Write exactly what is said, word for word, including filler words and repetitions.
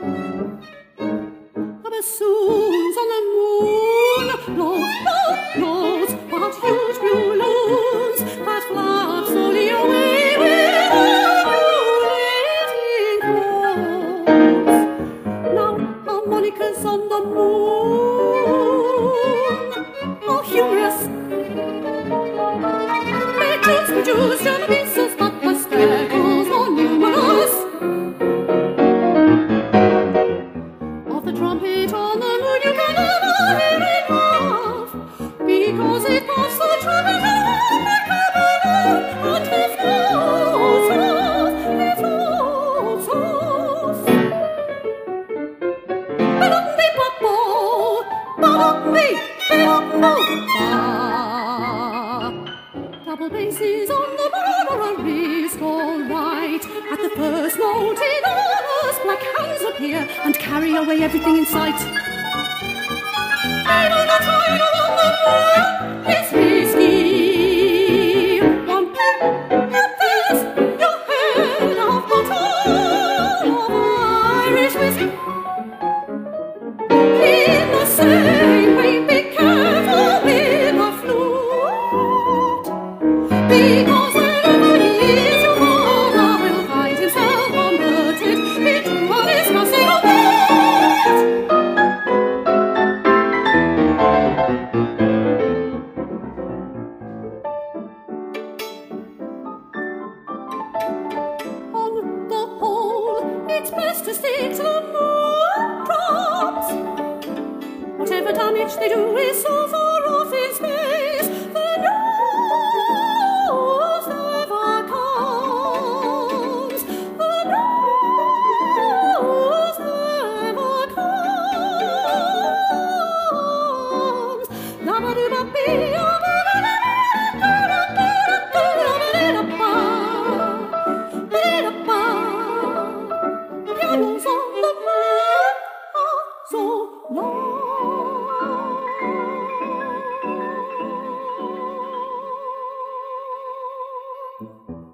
The bassoons on the moon blow, blow notes, but huge blue balloons that flap slowly away without letting close. Now harmonicas on the moon are humorous. Their tunes produce young pieces, but the speckles are numerous. Of the trumpet on the moon you can never hear enough, because it puffs the trumpet out like a balloon, and it floats off, it floats off. Ba-dum-be-ba-bo, ba-dum-be-ba-bo, ba. Double basses on the bar are a risk, all right. At the first note, enormous black hands appear and carry away everything in sight. Even a tiger on the moon is risky. One peep at this, your head off bottle of Irish whiskey. In the same way, be careful with a flute, because wherever he is, your father will find himself converted into a disgusting old cat. On the whole, it's best to stick to the moon props. Whatever damage they do is so far off in space, the news never comes. The news never comes. La-ba-doo-ba-bee-oh-ba-da-da-da-da-da-da-da-ba. Pianos on the moon are so long.